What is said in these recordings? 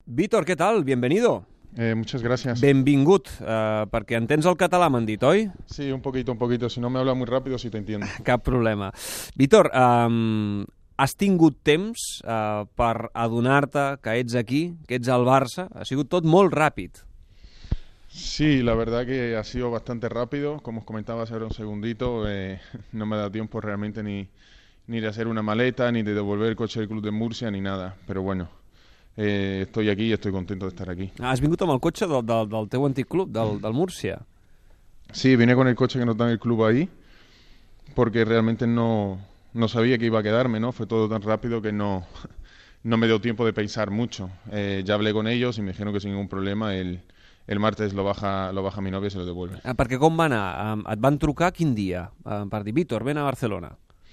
Víctor, ¿qué tal? Bienvenido. Muchas gracias. Benvingut, perquè entens el català, m'han dit, oi? Sí, un poquito. Si no me habla muy rápido, sí te entiendo. Cap problema. Víctor, has tingut temps per adonar-te que ets aquí, que ets al Barça? Ha sigut tot molt ràpid. Sí, la verdad que ha sido bastante rápido. Como os comentaba hace un segundito, no me ha dado tiempo realmente ni de hacer una maleta, ni de devolver el coche del club de Murcia, ni nada. Pero bueno, estoy aquí y estoy contento de estar aquí. Has vingut amb el cotxe del teu antic club, del Múrcia? Sí, vine con el coche que nos da el club ahí, porque realmente no sabía que iba a quedarme, ¿no? Fue todo tan rápido que no me dio tiempo de pensar mucho. Ya hablé con ellos y me dijeron que sin ningún problema el martes lo baja mi novia y se lo devuelve. Perquè com va anar? Et van trucar quin dia? Per dir, Víctor, ven a Barcelona.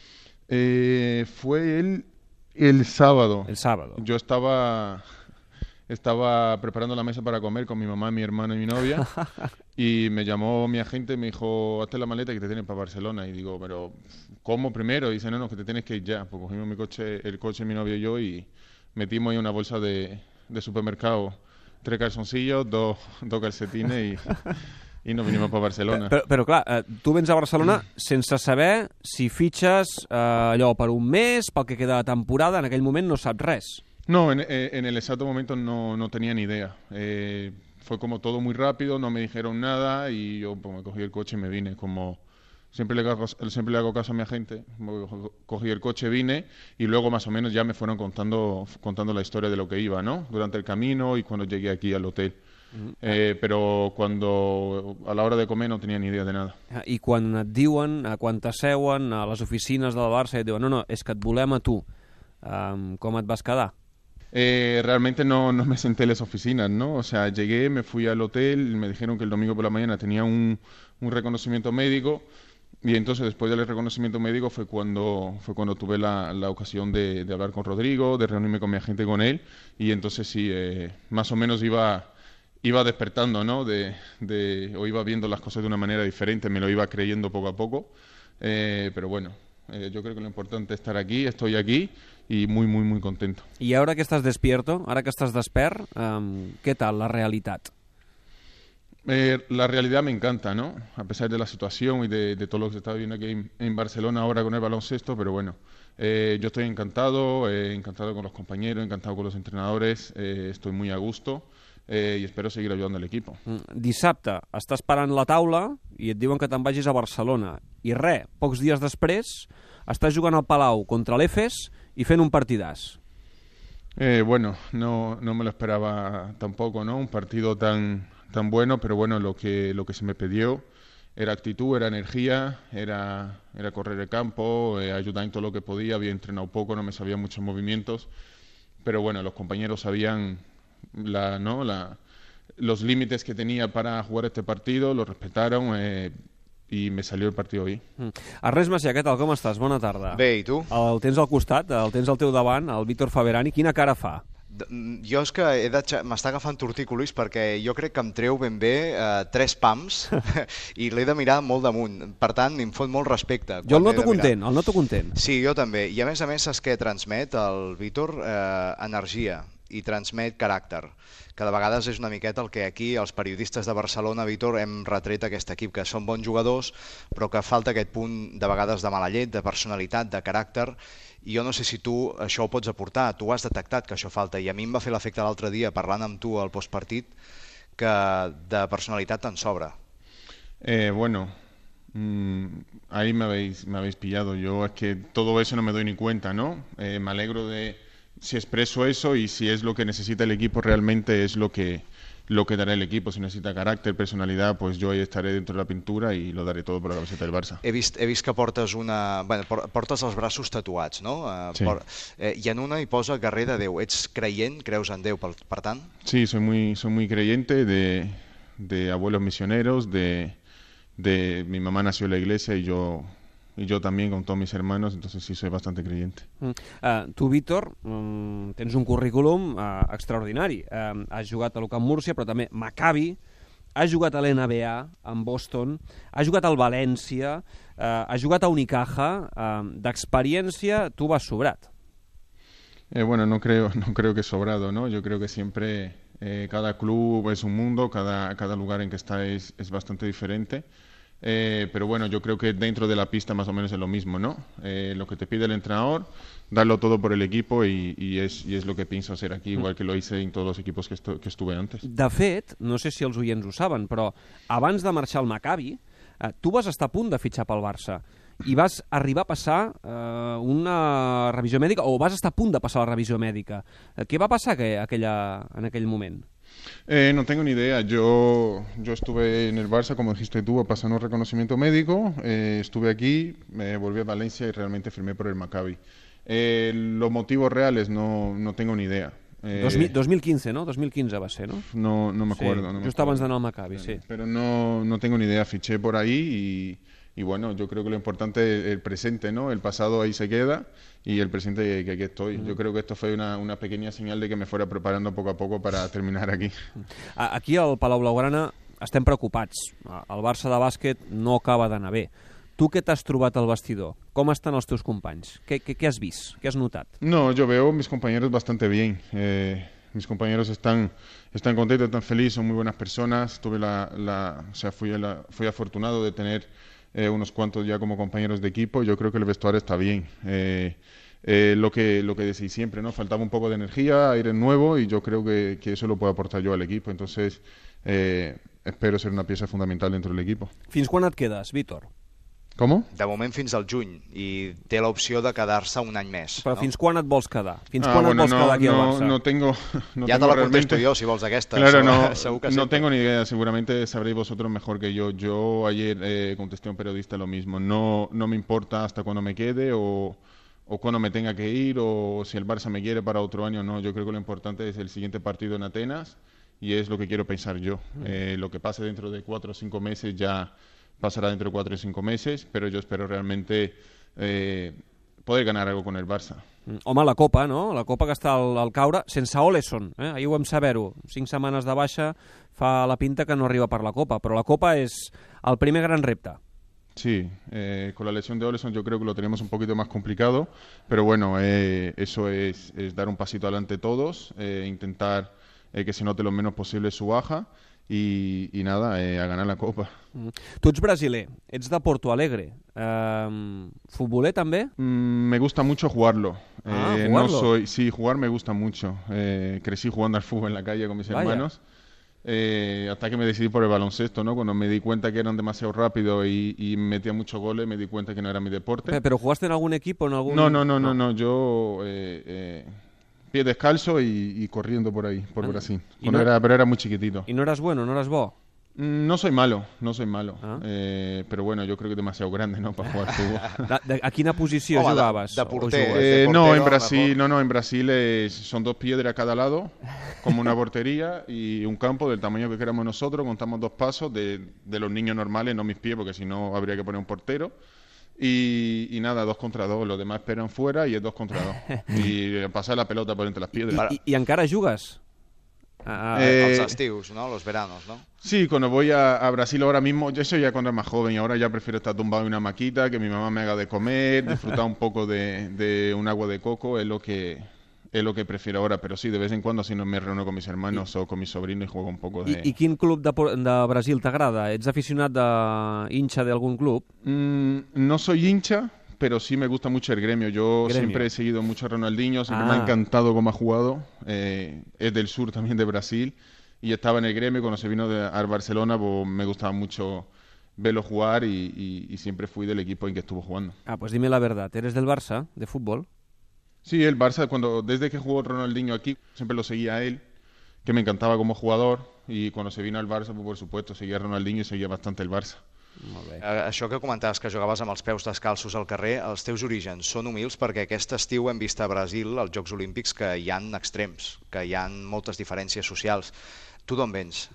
Fue el sábado. El sábado. Yo estaba preparando la mesa para comer con mi mamá, mi hermano y mi novia y me llamó mi agente y me dijo, hazte la maleta que te tienes para Barcelona. Y digo, pero ¿cómo primero? Y dice, no, que te tienes que ir ya. Pues cogimos el coche mi novio y yo y metimos ahí una bolsa de supermercado, 3 calzoncillos, dos calcetines i nos vinimos per Barcelona. Però clar, tu vens a Barcelona sense saber si fitxes allò per un mes, pel que queda de temporada, en aquell moment no saps res. No, en el exacto momento no tenía ni idea. Fue como todo muy rápido, no me dijeron nada y yo pues, me cogí el coche y me vine. Como siempre le hago caso a mi agente, cogí el coche, vine y luego más o menos ya me fueron contando la historia de lo que iba, ¿no? Durante el camino y cuando llegué aquí al hotel. Però a l'hora de comer no tenia ni idea de nada. I quan et diuen, quan t'asseuen a les oficines del Barça i et diuen no, és que et volem a tu, com et vas quedar? Realmente no me senté en las oficinas, ¿no? O sea, llegué, me fui al hotel, me dijeron que el domingo por la mañana tenía un reconocimiento médico y entonces después del reconocimiento médico fue cuando tuve la ocasión de hablar con Rodrigo, de reunirme con mi agente con él y entonces sí, más o menos iba despertando, ¿no? O iba viendo las cosas de una manera diferente, me lo iba creyendo poco a poco, pero bueno, yo creo que lo importante es estar aquí, estoy aquí y muy, muy, muy contento. Y ahora que estás despierto, ahora que estás despert, ¿qué tal la realidad? La realidad me encanta, ¿no? A pesar de la situación y de todo lo que se está viviendo aquí en Barcelona ahora con el baloncesto, pero bueno, yo estoy encantado con los compañeros, encantado con los entrenadores, estoy muy a gusto. I espero seguir ajudant l'equip. Dissabte estàs parant la taula i et diuen que te'n vagis a Barcelona i pocs dies després estàs jugant al Palau contra l'Efes i fent un partidàs. Bueno, no me lo esperaba tampoco, ¿no? Un partido tan bueno, pero bueno, lo que se me pidió era actitud, era energía, era correr el campo, ayudar en todo lo que podía, había entrenado poco, no me sabía muchos movimientos, pero bueno, los compañeros sabían los límites que tenía para jugar este partido, lo respetaron i me salió el partido ahí. Ernest Macià, què tal? Com estàs? Bona tarda. Bé, i tu? El tens al costat, el tens al teu davant, el Víctor Faberani. Quina cara fa? Jo és que m'està agafant tortícolis perquè jo crec que em treu ben bé 3 pams i l'he de mirar molt damunt. Per tant, em fot molt respecte. Jo el noto content, Sí, jo també. I a més saps què transmet el Víctor? Energia i transmet caràcter, que de vegades és una miqueta el que aquí els periodistes de Barcelona, Víctor, hem retret a aquest equip, que són bons jugadors, però que falta aquest punt de vegades de mala llet, de personalitat, de caràcter, i jo no sé si tu això ho pots aportar, tu has detectat que això falta, i a mi em va fer l'efecte l'altre dia, parlant amb tu al postpartit, que de personalitat te'n sobra. Bueno, ahí me habéis pillado, yo es que todo eso no me doy ni cuenta, ¿no? Me alegro de si expreso eso y si es lo que necesita el equipo realmente es lo que dará el equipo. Si necesita carácter, personalidad, pues yo ahí estaré dentro de la pintura y lo daré todo por la camiseta del Barça. He vist que portes portes els braços tatuats, no? Sí. I en una hi posa Guerrer de Déu. Ets creient? Creus en Déu, per tant? Sí, soy muy creyente de abuelos misioneros, de mi mamá nació en la iglesia y yo también con todos mis hermanos, entonces sí soy bastante creyente. Tu, Víctor, tens un currículum extraordinari. Has jugat a l'UCAM Múrcia, però també Maccabi, has jugat a l'NBA, en Boston, has jugat al València, has jugat a Unicaja. D'experiència, tu vas sobrat. Bueno, no creo que es sobrado, ¿no? Yo creo que siempre cada club es un mundo, cada lugar en que está es bastante diferente. Pero bueno, yo creo que dentro de la pista más o menos es lo mismo, ¿no? Lo que te pide el entrenador, darlo todo por el equipo y es lo que pienso hacer aquí, igual que lo hice en todos los equipos que estuve antes. De fet, no sé si els oients ho saben, però abans de marxar al Maccabi, tu vas estar a punt de fitxar pel Barça i vas arribar a passar una revisió mèdica, o vas estar a punt de passar la revisió mèdica. Què va passar en aquell moment? No tengo ni idea. Yo estuve en el Barça, como dijiste tú, pasando un reconocimiento médico. Estuve aquí, me volví a Valencia y realmente firmé por el Maccabi. Los motivos reales no tengo ni idea. 2015, no? 2015 va ser, no? No me acuerdo. Sí, no me just acuerdo. abans d'anar al Maccabi, sí. Pero no tengo ni idea. Fiché por ahí y bueno, yo creo que lo importante es el presente, ¿no? El pasado ahí se queda y el presente que aquí estoy. Yo creo que esto fue una pequeña señal de que me fuera preparando poco a poco para terminar aquí. Aquí al Palau Blaugrana estem preocupats. El Barça de bàsquet no acaba d'anar bé. Tu què t'has trobat al vestidor? Com estan els teus companys? Què has vist? Què has notat? No, yo veo a mis compañeros bastante bien. Mis compañeros están contentos, están felices, son muy buenas personas. Fui afortunado de tener unos cuantos ya como compañeros de equipo. Yo creo que el vestuario está bien. Lo que decís siempre, ¿no? Faltaba un poco de energía, aire nuevo, y yo creo que eso lo puedo aportar yo al equipo. Entonces, espero ser una pieza fundamental dentro del equipo. Fins quan et quedes, Víctor? ¿Cómo? De moment fins al juny, i té l'opció de quedar-se un any més. Però no? fins quan et vols quedar? Fins quan et vols quedar aquí al Barça? No tengo Ja te la realmente... contesto jo, si vols aquesta. Claro, segur que no tengo ni idea. Seguramente sabréis vosotros mejor que yo. Yo ayer contesté a un periodista lo mismo. No me importa hasta cuándo me quede o cuándo me tenga que ir o si el Barça me quiere para otro año. No, yo creo que lo importante es el siguiente partido en Atenas y es lo que quiero pensar yo. Lo que pase dentro de 4 o 5 meses ya pasará dentro de 4 o 5 meses, pero yo espero realmente poder ganar algo con el Barça. Home, la Copa, no? La Copa que està al caure, sense Oleson, ahir ho vam saber-ho. 5 setmanes de baixa fa la pinta que no arriba per la Copa, però la Copa és el primer gran repte. Sí, con la lesión de Oleson yo creo que lo teníamos un poquito más complicado, pero bueno, eso es dar un pasito adelante todos, intentar que se note lo menos posible su baja y nada, a ganar la Copa. Tu ets brasiler, ets de Porto Alegre. Futboler també? Me gusta mucho jugarlo. ¿Jugarlo? Sí, jugar me gusta mucho. Crecí jugando al fútbol en la calle con mis hermanos. Hasta que me decidí por el baloncesto, ¿no? Cuando me di cuenta que eran demasiado rápido y metía muchos goles, me di cuenta que no era mi deporte. ¿Pero jugaste en algún equipo? No. Yo pie descalzo y corriendo por ahí, por Brasil. Pero era muy chiquitito. ¿Y no eras bueno, no eras bo? No soy malo. Pero bueno, yo creo que es demasiado grande, ¿no? Para jugar fútbol. A quina posició jugaves? De porter. En Brasil son 2 piedras a cada lado, como una portería y un campo del tamaño que queramos nosotros. Contamos 2 pasos de los niños normales, no mis pies, porque si no habría que poner un portero. Y nada, 2 contra 2. Los demás esperan fuera y es 2 contra 2. Y pasar la pelota por entre las piedras. ¿Y encara jugues? Els estius, ¿no? Los veranos, ¿no? Sí, cuando voy a Brasil ahora mismo, yo eso ya cuando era más joven, y ahora ya prefiero estar tumbado en una maquita, que mi mamá me haga de comer, disfrutar un poco de un agua de coco, es lo que prefiero ahora, pero sí, de vez en cuando si no me reúno con mis hermanos o con mis sobrinos y juego un poco de... I quin club de Brasil t'agrada? Ets aficionat hincha d'algun club? No soy hincha, pero sí me gusta mucho el gremio. Yo siempre he seguido mucho a Ronaldinho, siempre me ha encantado cómo ha jugado. Es del sur también de Brasil y estaba en el gremio. Cuando se vino al Barcelona, pues me gustaba mucho verlo jugar y siempre fui del equipo en que estuvo jugando. Pues dime la verdad, ¿eres del Barça, de fútbol? Sí, el Barça, desde que jugó Ronaldinho aquí, siempre lo seguía a él, que me encantaba como jugador, y cuando se vino al Barça, pues por supuesto, seguía a Ronaldinho y seguía bastante el Barça. Molt bé. Això que comentaves que jugaves amb els peus descalços al carrer, els teus orígens són humils perquè aquest estiu hem vist a Brasil, als Jocs Olímpics, que hi ha extrems, que hi ha moltes diferències socials. Tu d'on vens?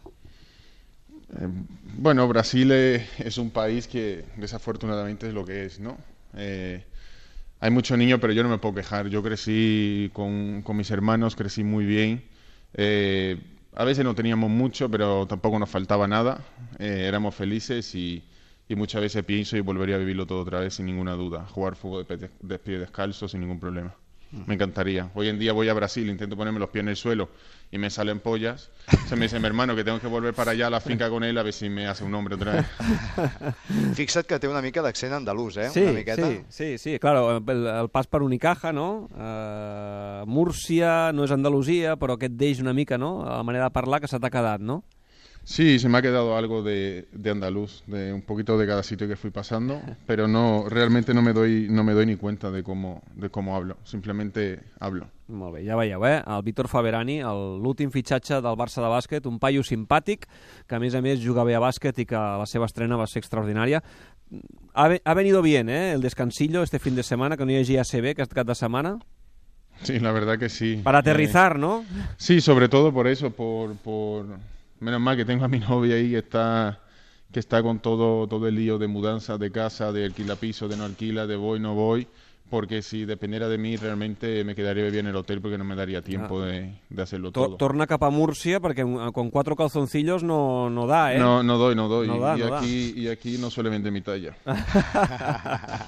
Bueno, Brasil es un país que desafortunadamente es lo que es, ¿no? Hay muchos niños, pero yo no me puedo quejar. Yo crecí con mis hermanos, crecí muy bien. A veces no teníamos mucho, pero tampoco nos faltaba nada. Éramos felices y muchas veces pienso y volvería a vivirlo todo otra vez sin ninguna duda. Jugar fútbol de pie descalzo sin ningún problema. Me encantaría. Hoy en día voy a Brasil, intento ponerme los pies en el suelo y me salen pollas. Se me dice mi hermano que tengo que volver para allá a la finca con él a ver si me hace un hombre otra vez. Fixa't que té una mica d'accent andalús, Sí, una miqueta. sí, claro, el pas per Unicaja, no? Múrcia no és Andalusia, però aquest deix una mica, no? La manera de parlar que se t'ha quedat, no? Sí, se me ha quedado algo de andaluz, de un poquito de cada sitio que fui pasando, pero no, realmente no me doy ni cuenta de cómo hablo, simplemente hablo. Molt bé, ja veieu, el Vítor Faberani, l'últim fitxatge del Barça de bàsquet, un paio simpàtic, que a més juga bé a bàsquet i que la seva estrena va ser extraordinària. Ha venido bien, el descansillo este fin de semana, que no hi hagi ACB aquest cap de setmana. Sí, la verdad que sí. Para aterrizar, ¿no? Sí, sobre todo por eso, por menos mal que tengo a mi novia ahí que está con todo el lío de mudanza de casa, de alquila piso, de no alquila, de voy, no voy, porque si dependiera de mí realmente me quedaría bien en el hotel porque no me daría tiempo de hacerlo todo. Torna cap a Múrcia perquè con 4 calzoncillos no da, ¿eh? No doy. No da. Y aquí no suele vender mi talla.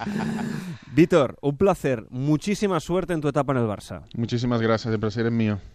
Vítor, un placer. Muchísima suerte en tu etapa en el Barça. Muchísimas gracias, el placer es mío.